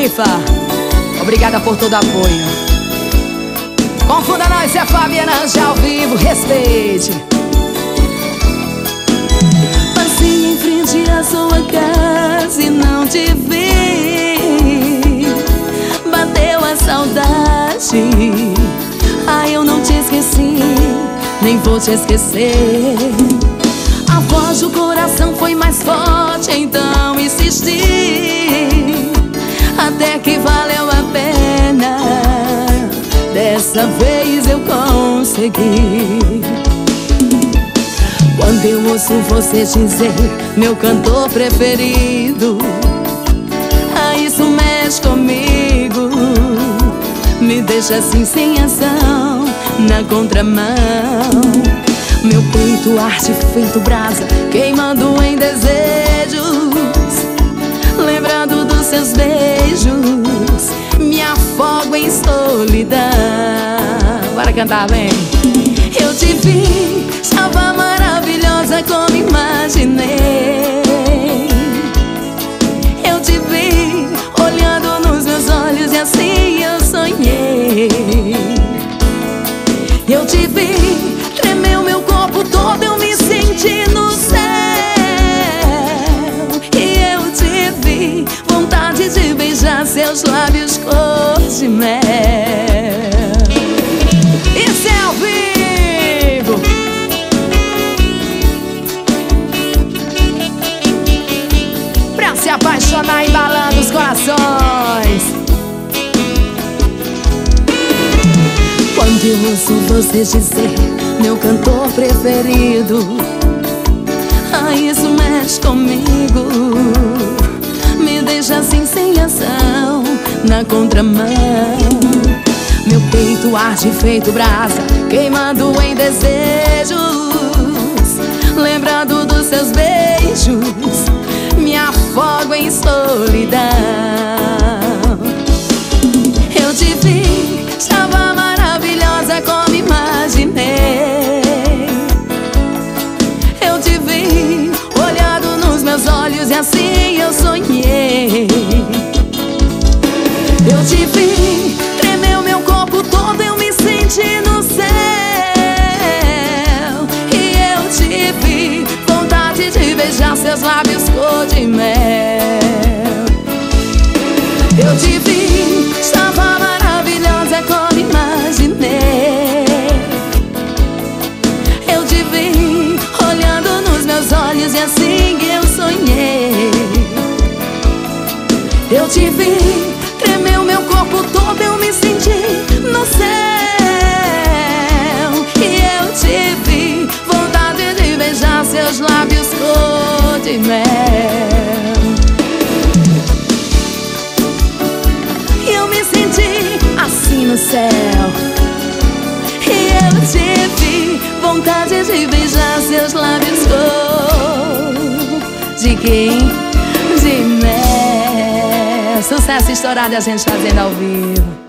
Rifa, obrigada por todo apoio. Confunda nós, é a Fabiana já ao vivo, respeite. Passei em frente à sua casa e não te vi. Bateu a saudade. Ai, eu não te esqueci, nem vou te esquecer. A voz do coração foi mais forte, então insisti, até que valeu a pena. Dessa vez eu consegui. Quando eu ouço você dizer meu cantor preferido, isso mexe comigo, me deixa assim sem ação, na contramão. Meu peito arde feito brasa, queimando em desejos, lembrando dos seus beijos, me afogo em solidão. Bora cantar, vem. Eu te vi, estava maravilhosa como imaginei. Eu te vi, olhando nos meus olhos e assim eu sonhei. Eu te vi, tremeu meu corpo todo, eu me senti no céu. E eu te vi, vontade de beijar seus lábios cor de mel. Isso é ao vivo. Pra se apaixonar embalando os corações. Quando eu ouço você dizer meu cantor preferido, isso mexe comigo, me deixa assim sem ação, na contramão. Meu peito arde feito brasa, queimando em desejos, lembrando dos seus beijos, me afogo em solidão. Eu te vi, estava maravilhosa como imaginei. Eu te vi, olhando nos meus olhos e assim eu sonhei. Eu te vi, tremeu meu corpo todo, eu me senti no céu. E eu te vi, vontade de beijar seus lábios cor de mel. Eu te vi, estava maravilhosa como imaginei. Eu te vi, olhando nos meus olhos e assim eu sonhei. Eu te vi, tremeu meu corpo todo, eu me senti no céu. E eu te vi, vontade de beijar seus lábios cor de mel. E eu me senti assim no céu. E eu te vi, vontade de beijar seus lábios cor de quem? De mel. Sucesso estourado e a gente fazendo ao vivo.